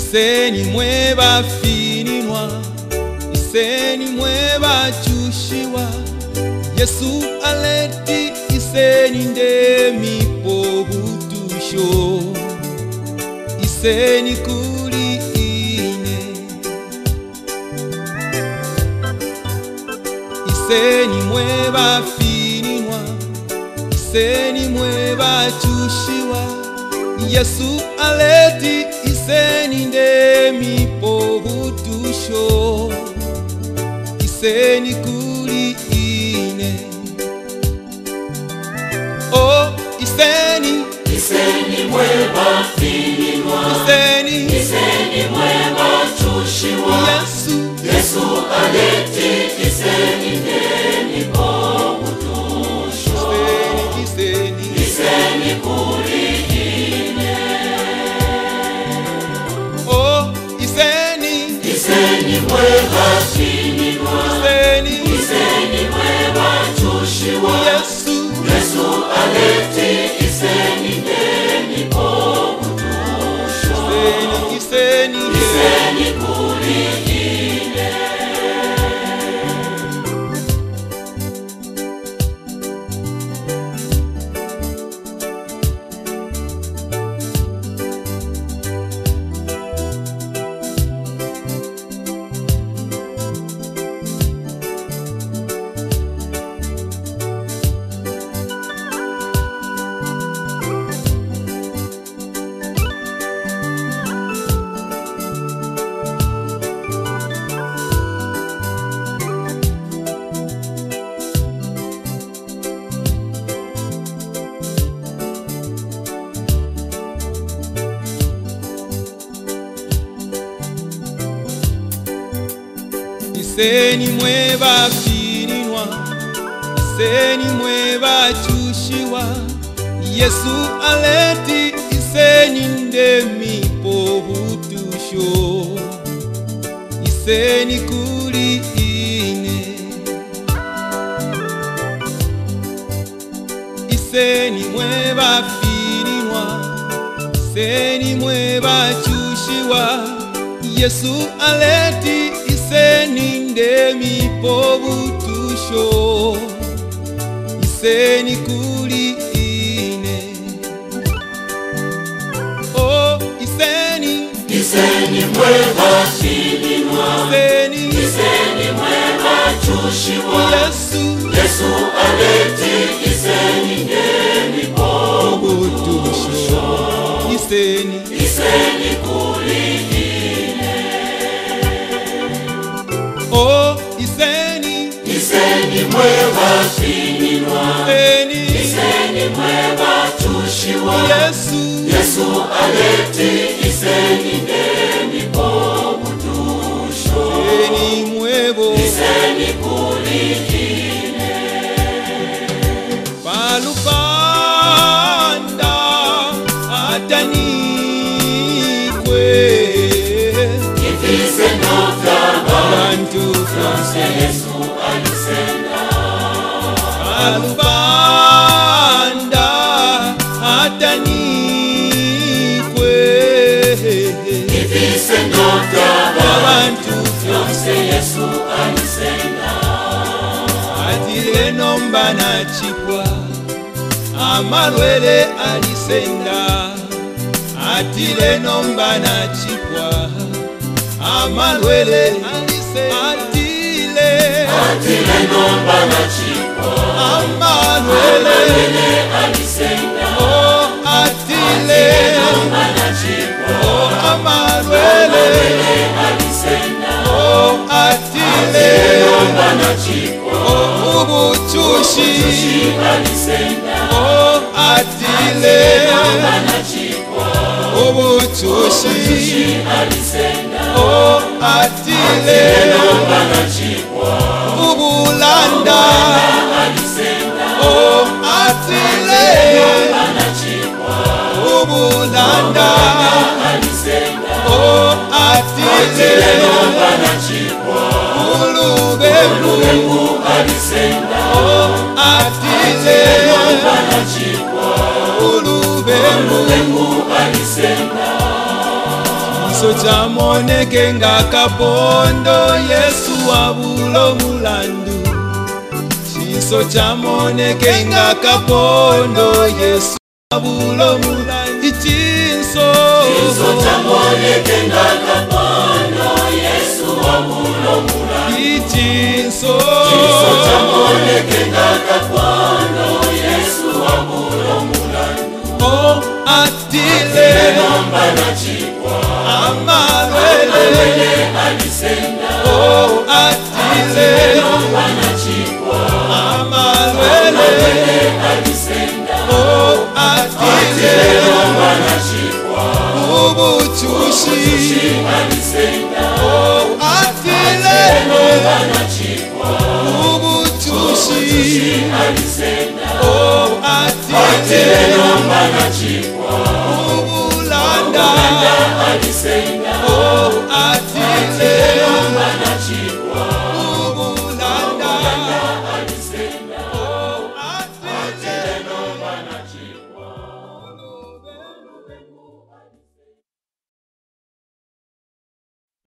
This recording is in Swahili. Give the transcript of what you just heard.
Iseni mwe bafininwa, iseni mwe bachushiwa. Yesu aleti iseni ndemi pobutusho. Iseni kuli ine, iseni mwe bafininwa, iseni mwe bachushiwa. Yesu aleti iseni ndemi pobutusho. Iseni kuli ine, oh iseni, iseni mwe bafininwa, iseni mwe bachushiwa. Yesu aleti iseni ndemi pobutusho. Iseni kuli ine, oh iseni, iseni mwe bafininwa, iseni mwe bachushiwa. Yesu aleti iseni ndemi pobutusho. Iseni kuli ine, iseni mwe bafininwa, iseni mwe bachushiwa. Yesu aleti iseni ndemi pobutusho. Iseni kuli ine, iseni mwe bafininwa, iseni mwe bachushiwa. Yesu aleti iseni ndemi pobutusho. Iseni kuli ine, oh iseni, iseni mwe bafininwa, iseni mwe bachushiwa. Yesu aleti iseni ndemi pobutusho. Iseni kuli ine, oh iseni, iseni mwe bafininwa, iseni mwe bachushiwa. Yesu aleti iseni ndemi pobutusho. Iseni kuli ine, palupanda atanikwe. Ifise notaba Franse Yesu alisenda. Palupanda atanikwe. Ifise notaba Franse Yesu alisenda. Atile nomba na chipwa, amalwele alisenda. Atile nomba na chipwa, amalwele alisenda. Atile nomba na chipwa, amalwele alisenda. Oh atile nomba na chipwa, oh amalwele alisenda. oh atile nomba na chipwa, oh ubuchushi alisenda. oh atile nomba na chipwa, ubuchushi alisenda. oh atile nomba na chipwa, ubulanda alisenda. oh atile nomba na chipwa, ubulanda alisenda. oh atile nomba na chipwa, ulubembu alisenda. oh atile nomba na chipwa, ulubembu alisenda. Chiso chamoneke nga kapondo Yesu wabulo mulandu. Chiso chamoneke nga kapondo Yesu wabulo mulandu. Chiso chamoneke nga kapondo Yesu wabulo mulandu. Chiso chamoneke nga kapondo Yesu wabulo mulandu. Oh atile nomba na chikwa amalwele alisenda. Oh atile nomba na chikwa amalwele alisenda. Oh atile nomba na chikwa ubuchushi alisenda. Oh atile nomba na chikwa ubuchushi alisenda. Oh atile nomba na chikwa ubulanda alisenda.